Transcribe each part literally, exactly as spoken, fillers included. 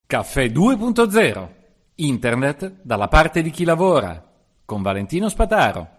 Caffè due punto zero. Internet dalla parte di chi lavora. Con Valentino Spataro.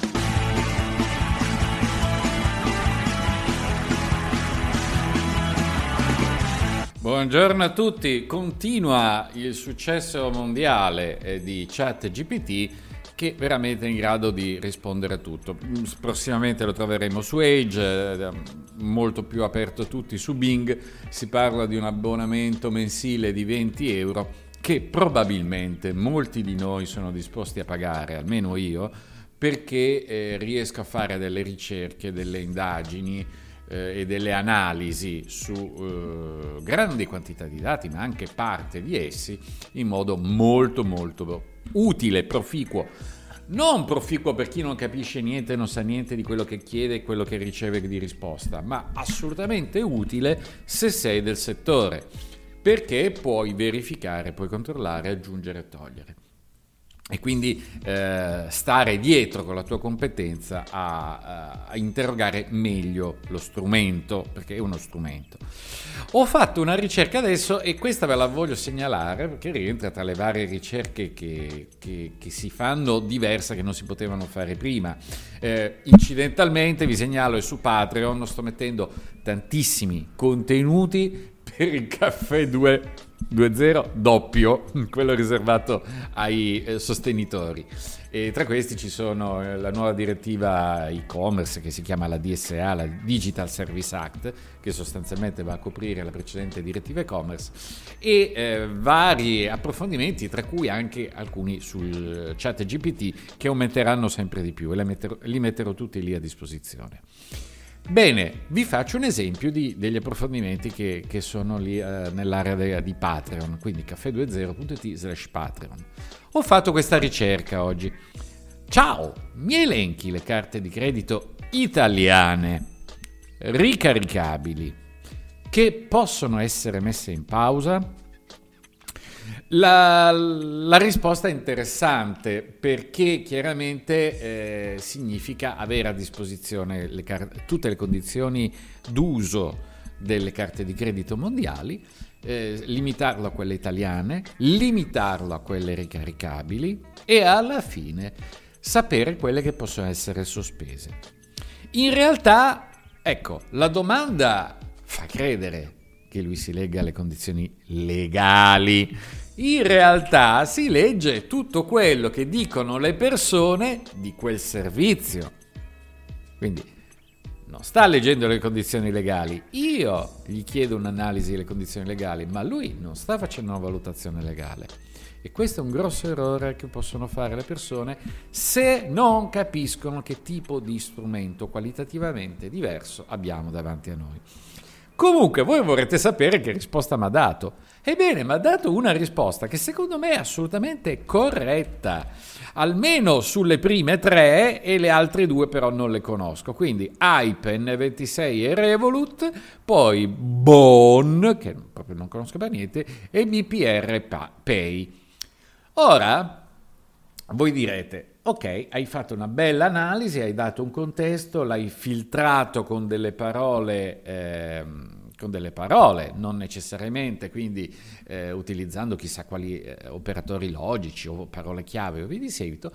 Buongiorno a tutti. Continua il successo mondiale di ChatGPT, che è veramente in grado di rispondere a tutto. Prossimamente lo troveremo su Edge, molto più aperto tutti su Bing. Si parla di un abbonamento mensile di venti euro che probabilmente molti di noi sono disposti a pagare, almeno io, perché eh, riesco a fare delle ricerche, delle indagini eh, e delle analisi su eh, grandi quantità di dati, ma anche parte di essi, in modo molto molto utile, proficuo. Non proficuo per chi non capisce niente, non sa niente di quello che chiede e quello che riceve di risposta, ma assolutamente utile se sei del settore, perché puoi verificare, puoi controllare, aggiungere e togliere. E quindi eh, stare dietro con la tua competenza a, a interrogare meglio lo strumento, perché è uno strumento. Ho fatto una ricerca adesso e questa ve la voglio segnalare perché rientra tra le varie ricerche che, che, che si fanno diverse, che non si potevano fare prima. Eh, incidentalmente vi segnalo, è su Patreon, sto mettendo tantissimi contenuti per il caffè due punto zero doppio, quello riservato ai eh, sostenitori, e tra questi ci sono eh, la nuova direttiva e-commerce che si chiama la D S A, la Digital Service Act, che sostanzialmente va a coprire la precedente direttiva e-commerce, e eh, vari approfondimenti, tra cui anche alcuni sul chat G P T, che aumenteranno sempre di più, e li metterò, li metterò tutti lì a disposizione. Bene, vi faccio un esempio di, degli approfondimenti che, che sono lì eh, nell'area de, di Patreon, quindi caffè due zero punto it slash Patreon. Ho fatto questa ricerca oggi. Ciao, mi elenchi le carte di credito italiane ricaricabili che possono essere messe in pausa? La, la risposta è interessante perché chiaramente eh, significa avere a disposizione le car- tutte le condizioni d'uso delle carte di credito mondiali, eh, limitarlo a quelle italiane, limitarlo a quelle ricaricabili e alla fine sapere quelle che possono essere sospese. In realtà, ecco, la domanda fa credere che lui si legga alle condizioni legali. In realtà si legge tutto quello che dicono le persone di quel servizio. Quindi non sta leggendo le condizioni legali. Io gli chiedo un'analisi delle condizioni legali, ma lui non sta facendo una valutazione legale. E questo è un grosso errore che possono fare le persone se non capiscono che tipo di strumento qualitativamente diverso abbiamo davanti a noi. Comunque, voi vorrete sapere che risposta mi ha dato. Ebbene, mi ha dato una risposta che secondo me è assolutamente corretta, almeno sulle prime tre, e le altre due però non le conosco. Quindi Hype, N ventisei e Revolut, poi Bon, che proprio non conosco per niente, e B P R Pay. Ora, voi direte, ok, hai fatto una bella analisi, hai dato un contesto, l'hai filtrato con delle parole, ehm, con delle parole, non necessariamente quindi eh, utilizzando chissà quali eh, operatori logici o parole chiave o via di seguito,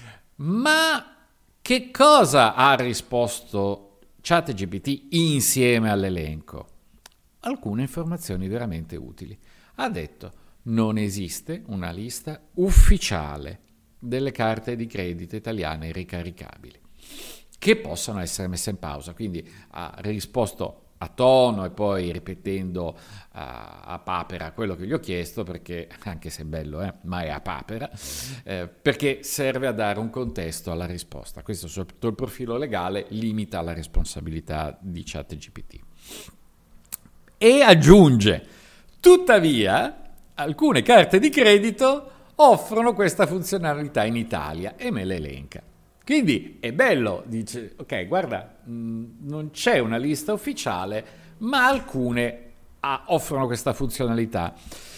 ma che cosa ha risposto ChatGPT insieme all'elenco? Alcune informazioni veramente utili. Ha detto, non esiste una lista ufficiale delle carte di credito italiane ricaricabili che possano essere messe in pausa. Quindi ha risposto a tono e poi ripetendo a, a papera quello che gli ho chiesto, perché anche se è bello, eh, ma è a papera, eh, perché serve a dare un contesto alla risposta. Questo sotto il profilo legale limita la responsabilità di ChatGPT. E aggiunge, tuttavia, alcune carte di credito offrono questa funzionalità in Italia e me le elenca. Quindi è bello, dice, ok, guarda, mh, non c'è una lista ufficiale, ma alcune ah, offrono questa funzionalità.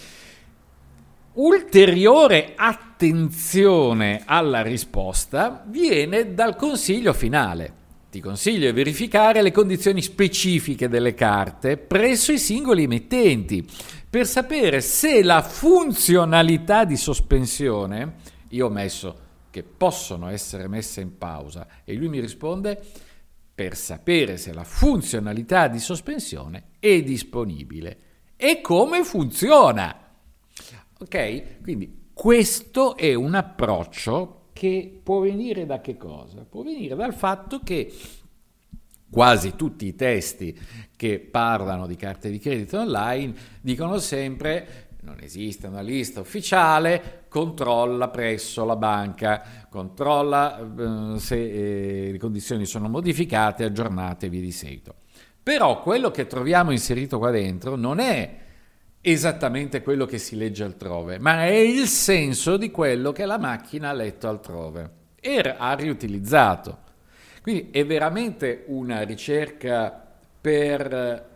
Ulteriore attenzione alla risposta viene dal consiglio finale. ti consiglio di verificare le condizioni specifiche delle carte presso i singoli emittenti per sapere se la funzionalità di sospensione, io ho messo che possono essere messe in pausa e lui mi risponde per sapere se la funzionalità di sospensione è disponibile e come funziona. Ok? Quindi questo è un approccio che può venire da che cosa? Può venire dal fatto che quasi tutti i testi che parlano di carte di credito online dicono sempre: non esiste una lista ufficiale, controlla presso la banca, controlla eh, se eh, le condizioni sono modificate, aggiornate e via di seguito. Però quello che troviamo inserito qua dentro non è esattamente quello che si legge altrove, ma è il senso di quello che la macchina ha letto altrove e ha riutilizzato. Quindi è veramente una ricerca per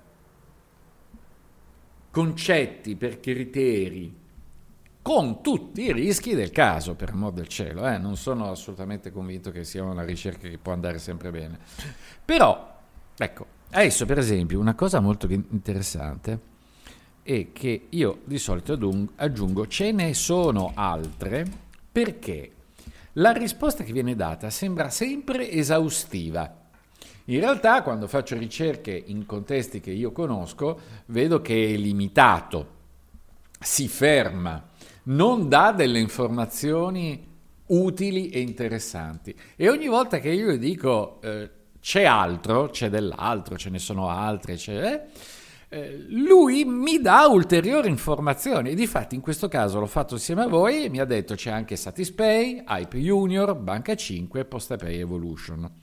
concetti, per criteri, con tutti i rischi del caso, per amor del cielo. Eh? Non sono assolutamente convinto che sia una ricerca che può andare sempre bene. Però, ecco, adesso per esempio una cosa molto interessante e che io di solito aggiungo: ce ne sono altre, perché la risposta che viene data sembra sempre esaustiva. In realtà, quando faccio ricerche in contesti che io conosco, vedo che è limitato, si ferma, non dà delle informazioni utili e interessanti. E ogni volta che io dico eh, c'è altro, c'è dell'altro, ce ne sono altre, c'è... Eh, lui mi dà ulteriori informazioni e difatti in questo caso l'ho fatto insieme a voi e mi ha detto c'è anche Satispay, Hype Junior, Banca cinque, Postepay Evolution.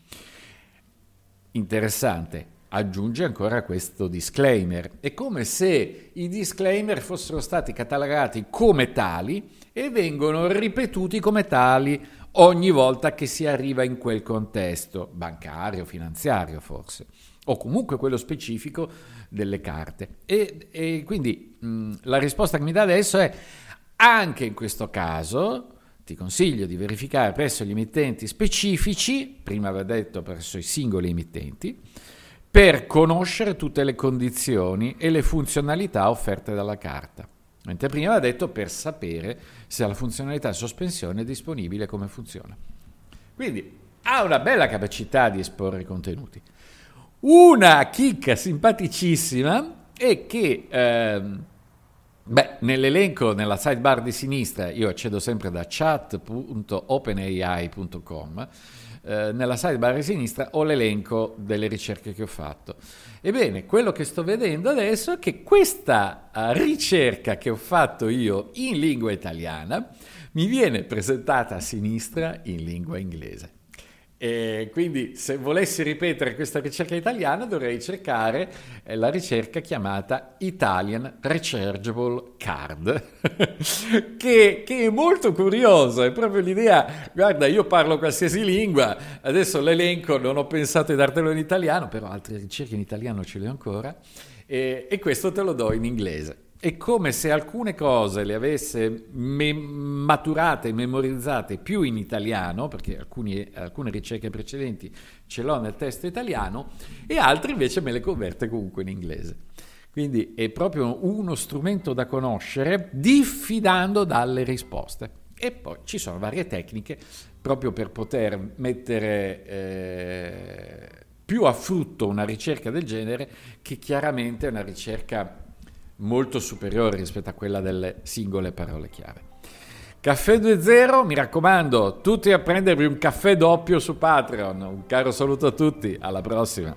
Interessante, aggiunge ancora questo disclaimer. È come se i disclaimer fossero stati catalogati come tali e vengono ripetuti come tali ogni volta che si arriva in quel contesto, bancario, finanziario forse, o comunque quello specifico delle carte. E, e quindi mh, la risposta che mi dà adesso è: anche in questo caso ti consiglio di verificare presso gli emittenti specifici, prima aveva detto presso i singoli emittenti, per conoscere tutte le condizioni e le funzionalità offerte dalla carta. Mentre prima aveva detto per sapere se la funzionalità di sospensione è disponibile e come funziona. Quindi ha una bella capacità di esporre i contenuti. Una chicca simpaticissima è che ehm, beh, nell'elenco, nella sidebar di sinistra, io accedo sempre da chat punto openai punto com, eh, nella sidebar di sinistra ho l'elenco delle ricerche che ho fatto. Ebbene, quello che sto vedendo adesso è che questa uh, ricerca che ho fatto io in lingua italiana mi viene presentata a sinistra in lingua inglese. E quindi se volessi ripetere questa ricerca italiana dovrei cercare la ricerca chiamata Italian Rechargeable Card che, che è molto curioso, è proprio l'idea: guarda, io parlo qualsiasi lingua, adesso l'elenco non ho pensato di dartelo in italiano, però altre ricerche in italiano ce le ho ancora, e, e questo te lo do in inglese. È come se alcune cose le avesse me- maturate, memorizzate più in italiano, perché alcuni, alcune ricerche precedenti ce l'ho nel testo italiano, e altre invece me le converte comunque in inglese. Quindi è proprio uno strumento da conoscere, diffidando dalle risposte. E poi ci sono varie tecniche proprio per poter mettere eh, più a frutto una ricerca del genere, che chiaramente è una ricerca molto superiore rispetto a quella delle singole parole chiave. Caffè due zero, mi raccomando, tutti a prendervi un caffè doppio su Patreon. Un caro saluto a tutti, alla prossima.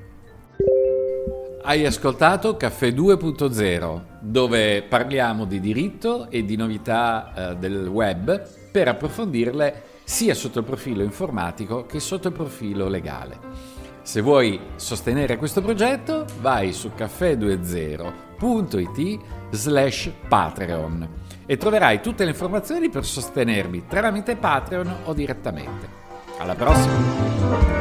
Hai ascoltato Caffè due punto zero, dove parliamo di diritto e di novità eh, del web per approfondirle sia sotto il profilo informatico che sotto il profilo legale. Se vuoi sostenere questo progetto, vai su caffè due zero punto it slash Patreon e troverai tutte le informazioni per sostenermi tramite Patreon o direttamente. Alla prossima!